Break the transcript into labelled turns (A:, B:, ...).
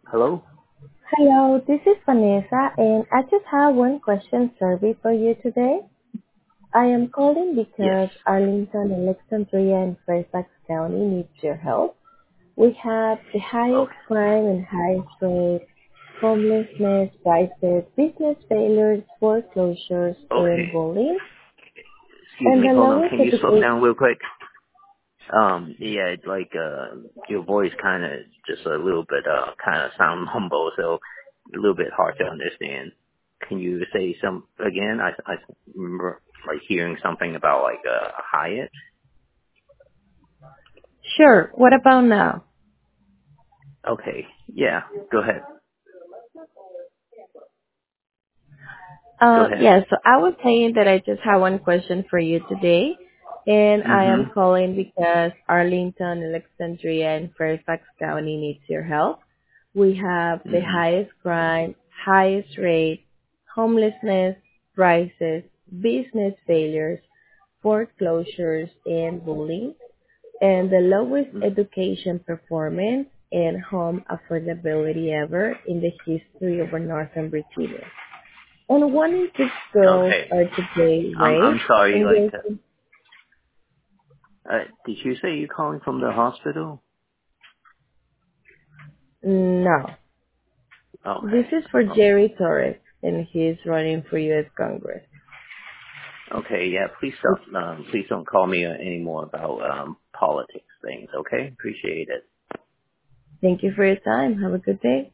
A: Hello?
B: Hello, this is Vanessa, and I just have one question survey for you today. I am calling
A: Yes.
B: because Arlington, Alexandria, and Fairfax County needs your help. We have the highest
A: Okay.
B: crime and highest rate, homelessness, prices, business failures, foreclosures, and
A: Okay.
B: bullying,
A: Excuse
B: and
A: me,
B: the
A: hold on.
B: lowest
A: Can you slow
B: education.
A: down real quick? Yeah, it's like, your voice kind of just a little bit, kind of sound mumble, so a little bit hard to understand. Can you say some, again? I remember, like, hearing something about, like, Hyatt.
B: Sure. What about now?
A: Okay. Yeah. Go ahead. Go ahead.
B: Yeah, so I was saying that I just have one question for you today, and I
A: Mm-hmm.
B: am calling because Arlington, Alexandria, and Fairfax County needs your help. We have the
A: Mm-hmm.
B: highest crime, highest rate, homelessness, prices, business failures, foreclosures, and bullying, and the lowest education performance and home affordability ever in the history of Northern Virginia. And one in six girls
A: Okay.
B: are today
A: I'm
B: raped
A: sorry,
B: and
A: like,
B: guilty.
A: did you say you're calling from the hospital?
B: No. This
A: Okay.
B: is for
A: Okay.
B: Jerry Torres, and he's running for U.S. Congress.
A: Okay, yeah, please don't call me anymore about, politics things, okay? Appreciate it.
B: Thank you for your time. Have a good day.